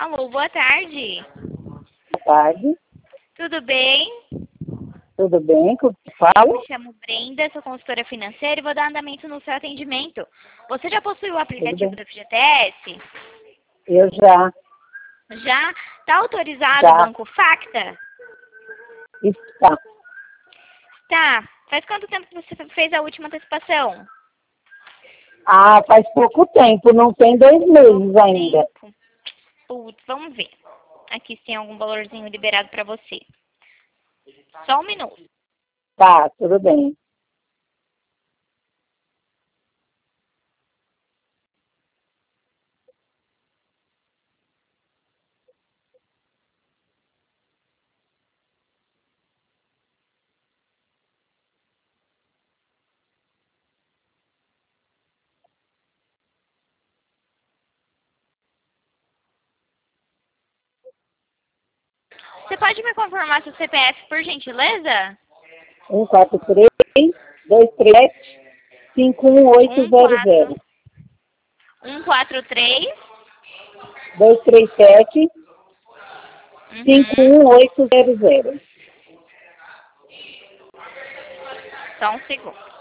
Alô, boa tarde. Boa tarde. Tudo bem? Tudo bem? Como você fala? Me chamo Brenda, sou consultora financeira e vou dar andamento no seu atendimento. Você já possui o Tudo aplicativo bem. do FGTS? Eu já. Já? Está autorizado o Já. Banco Facta? Está. Tá. Faz quanto tempo que você fez a última antecipação? Ah, faz pouco tempo, não tem 2 meses ainda. Tempo. Putz, vamos ver. Aqui se tem algum valorzinho liberado para você. Só um minuto. Tá, tudo bem. Você pode me confirmar seu CPF, por gentileza? 143-237-51800. 14143. 237-51800. Só um segundo.